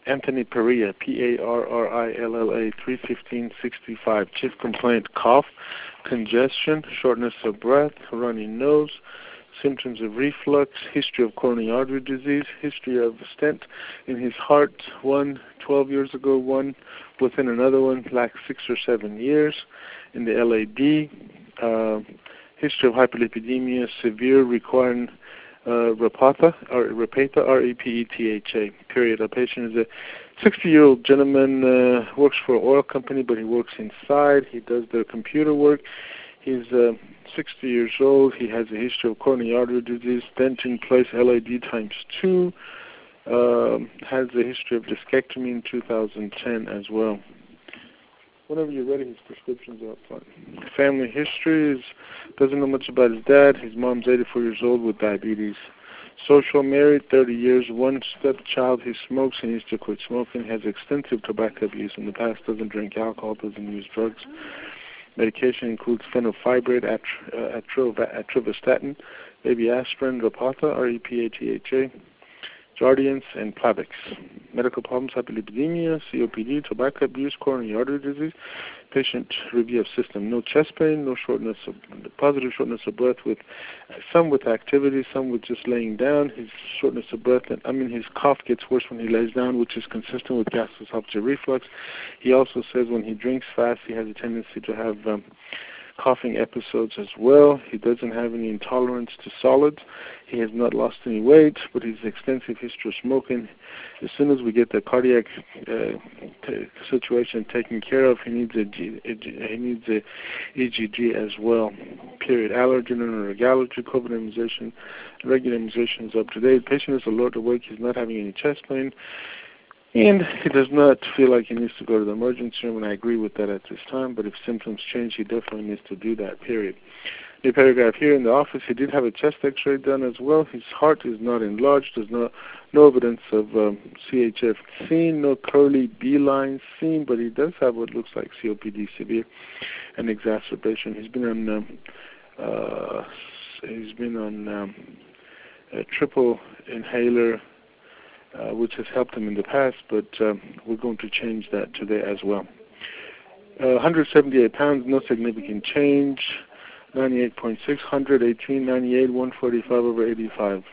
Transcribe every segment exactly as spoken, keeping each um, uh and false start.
Anthony Parrilla, P A R R I L L A, three fifteen sixty-five. Chief complaint, cough, congestion, shortness of breath, runny nose, symptoms of reflux, history of coronary artery disease, history of stent in his heart, one twelve years ago, one within another one, like six or seven years. In the L A D, uh, history of hyperlipidemia, severe, requiring uh, Repatha, or Repatha, R E P E T H A, period. Our patient is a sixty-year-old gentleman, uh, works for an oil company, but he works inside. He does the computer work. He's uh, sixty years old. He has a history of coronary artery disease, stent in place, L A D times two. Um, has a history of discectomy in two thousand ten as well. Whenever you're ready, his prescriptions are up front. Family history is doesn't know much about his dad. His mom's eighty-four years old with diabetes. Social, married, thirty years, one stepchild. He smokes and needs to quit smoking. Has extensive tobacco abuse in the past. Doesn't drink alcohol. Doesn't use drugs. Medication includes fenofibrate, atro, uh, atro, atrovastatin, baby aspirin, Repatha, R E P A T H A, Jardiance, and Plavix. Medical problems, hyperlipidemia, C O P D, tobacco abuse, coronary artery disease. Patient review of system. No chest pain, no shortness of, positive shortness of breath, with some with activity, some with just laying down. His shortness of breath, and I mean his cough gets worse when he lays down, which is consistent with gastroesophageal reflux. He also says when he drinks fast, he has a tendency to have um, coughing episodes as well. He doesn't have any intolerance to solids. He has not lost any weight, but he's extensive history of smoking. As soon as we get the cardiac uh, t- situation taken care of, he needs a, G, a G, he needs a E G G as well. Period. Allergen and allergic allergy, COVID immunization, regular immunization is up to date. Patient is alert, awake. He's not having any chest pain. And he does not feel like he needs to go to the emergency room, and I agree with that at this time, but if symptoms change, he definitely needs to do that, period. New paragraph here in the office, he did have a chest x-ray done as well. His heart is not enlarged. There's no, no evidence of um, C H F seen, no curly B lines seen, but he does have what looks like C O P D severe and exacerbation. He's been on, um, uh, he's been on um, a triple inhaler, Uh, which has helped him in the past, but um, we're going to change that today as well. Uh, one hundred seventy-eight pounds, no significant change. ninety-eight point six, one hundred eighteen, ninety-eight, one forty-five over eighty-five.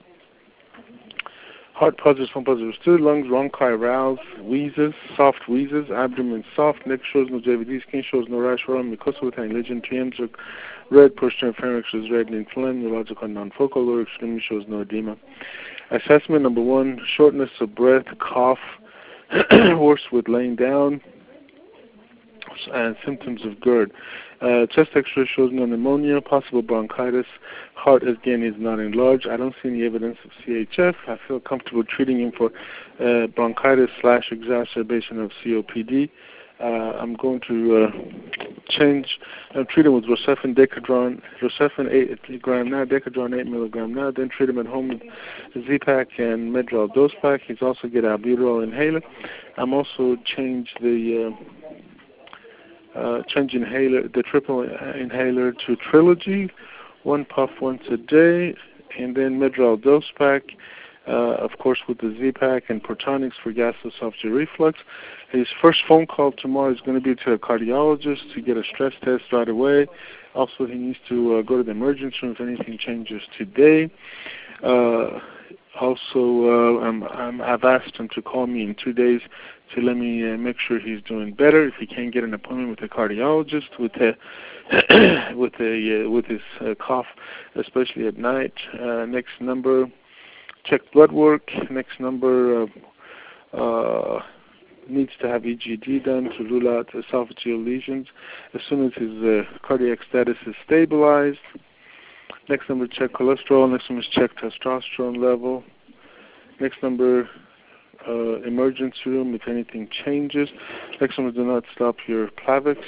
Heart positive, phone positive, stood, lungs, bronchi, aroused, wheezes, soft wheezes, abdomen soft, neck shows no J V D, skin shows no rash, or mucosa with any lesion, T Ms are red, posterior pharynx is red and inflamed, neurological non-focal, lower extremity shows no edema. Assessment number one, shortness of breath, cough, worse with laying down, and symptoms of GERD. Uh, chest x-ray shows no pneumonia, possible bronchitis. Heart, again, is not enlarged. I don't see any evidence of C H F. I feel comfortable treating him for uh, bronchitis slash exacerbation of C O P D. Uh, I'm going to uh, change, uh, treat him with Rocephin, Decadron, Rocephin eight gram now, Decadron eight milligram now, then treat him at home with Z-Pak and Medrol dose pack. He's also get albuterol inhaler. I'm also change the uh, uh, change inhaler, the triple inhaler to Trilogy, one puff once a day, and then Medrol dose pack. Uh, of course, with the Z-Pak and Protonics for gastroesophageal reflux. His first phone call tomorrow is going to be to a cardiologist to get a stress test right away. Also, he needs to uh, go to the emergency room if anything changes today. Uh, also, uh, I'm, I'm, I've asked him to call me in two days to let me uh, make sure he's doing better. If he can't get an appointment with a cardiologist with a with a uh, with his uh, cough, especially at night. Uh, next number. Check blood work. Next number uh, uh, needs to have E G D done to rule out esophageal lesions as soon as his uh, cardiac status is stabilized. Next number, check cholesterol. Next number is check testosterone level. Next number, uh, emergency room if anything changes. Next number, do not stop your Plavix.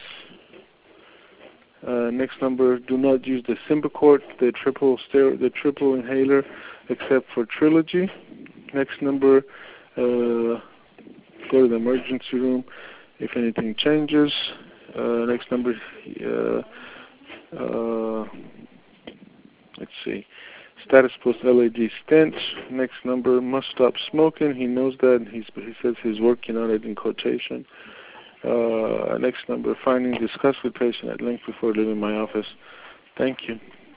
Uh, next number, do not use the Symbicort, the triple ster- the triple inhaler, except for Trilogy. Next number, uh, go to the emergency room if anything changes. Uh, next number, uh, uh, let's see. Status post L A D stench. Next number, must stop smoking. He knows that. And he's, he says he's working on it in quotation. Uh, next number, finding discuss with patient at length before leaving my office. Thank you.